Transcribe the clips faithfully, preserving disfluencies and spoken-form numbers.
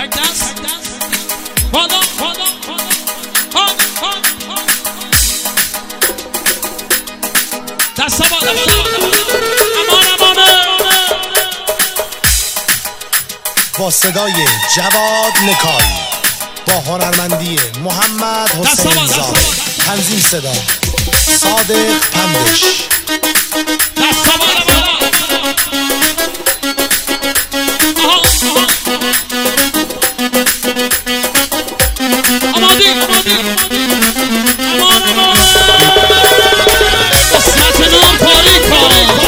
تک دست بالا بالا ها ها دست بالا امان امانه با صدای جواد نکال با هنرمندی محمد حسین زاد تنظیم صدا صادق پندش دست بالا بالا امادی امادی امان امانه قسمت نام پاری کن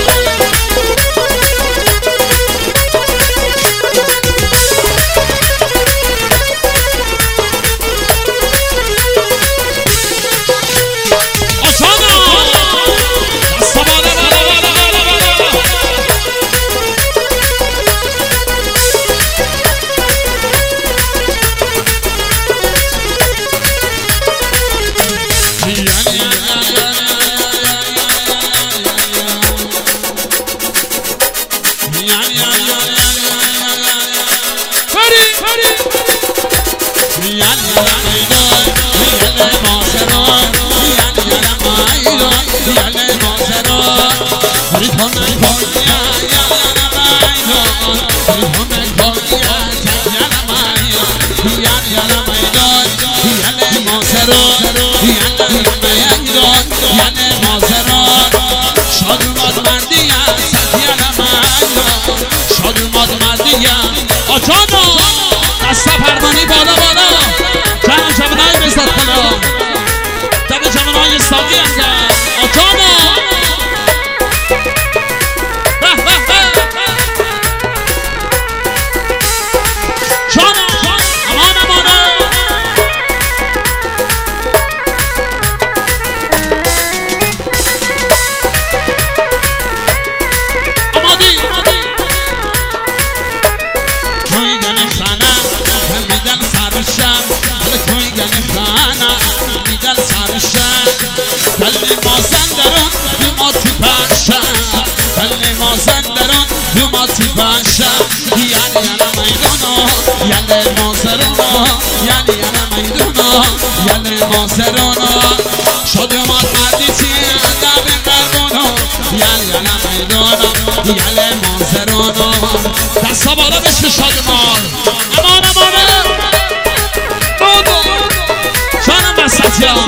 آجانا دستا پرمانی بالا بالا جمع جمعنای بزد کنم جمع جمعنای ساقی انگم آجانا جانا امان امانه امادی دل مازندران دوماتی باشم دل مازندران دوماتی باشم یعنی یعنی میدونا یعنی مازرانا یعنی یعنی میدونا یعنی مازرانا شده مات مردیتی دب قربونا یعنی یعنی میدونا یعنی مازرانا دستا بالا بشه شادمان امان امانه بودو جانم بساتیان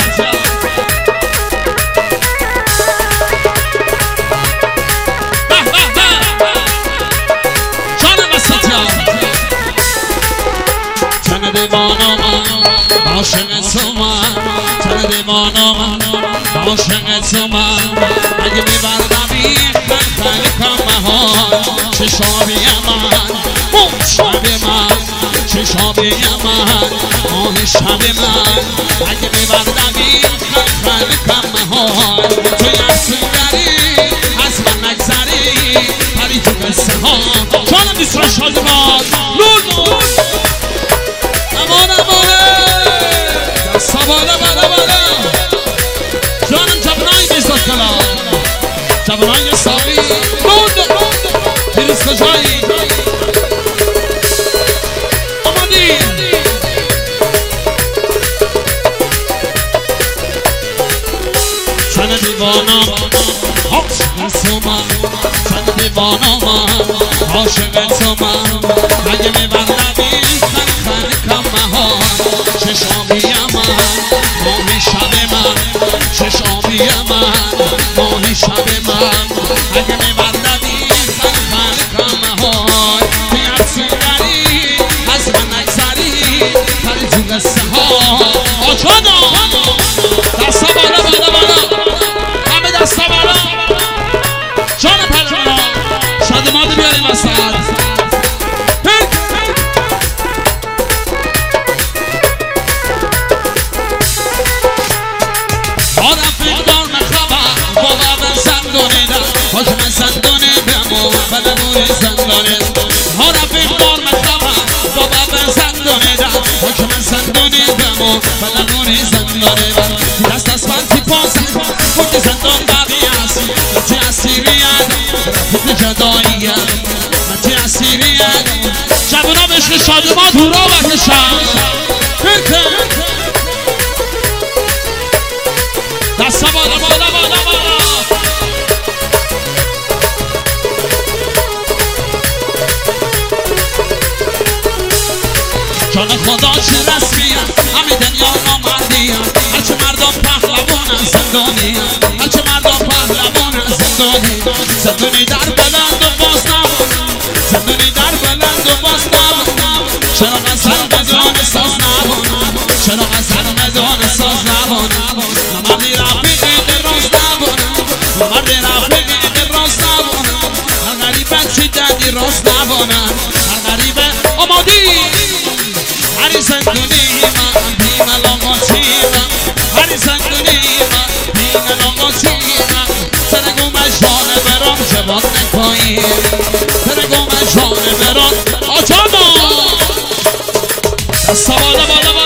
دیوانم عاشق تو من تن دیوانم عاشق تو من اگه میبردمی خلخل کن مهان چشابی من ماه شب من چشابی من ماه شب من اگه میبردمی خلخل کن مهان تو یسوگری از من نگذری پری تو قصه ها جانم بیست را شادمان لولو امان امانه دستا بالا بالا بالا جانم جبنای بیزد کلا جبنای ساقی بود بیرز کجایی امادی چند دیوانم عاشق تو من چند دیوانم عاشق تو من اگه میبندمی چشامی من ماه شب من چشامی من ماه شب من اگه میبردمی خلخل کن های بیفسونگری از من نگذری پری تو قصه ها آجانا دستا بالا بالا بالا همه دستا بالا جان پرمانا شادماده بیاریم وسط حکم زندانه بمو بلنوی زندانه ها رفیق دار مخبر بابا به زندانه دا حکم زندانه بمو بلنوی زندانه دست از من تی پاسن خود زندان باقی هست تی اسیریت رفت جداییت تی اسیریت جوانا بشه شادمان هورا بکشم دستا بالا بالا بالا بالا جان خدا چه رسمیه همه دنیا نامردیه هرچه مردم پهلوان زندانی هرچه مردم پهلوان زندانی زندانی در بلند و باز نبونم زندانی در بلند و باز نبونم چرا غزل بدان ساز نبونم چرا غزل بدان ساز نبونم نمردی رفیقی دل راز نبونم نمردی رفیقی دل راز نبونم هر غریبت چی دردی راز نبونم هر غریبه آمادی هری زندونی من بیمه لاماتی من هری زندونی من بیمه لاماتی من ترگو مجانه برام جوان نکایی ترگو مجانه برام آجانا دستا بالا بالا بالا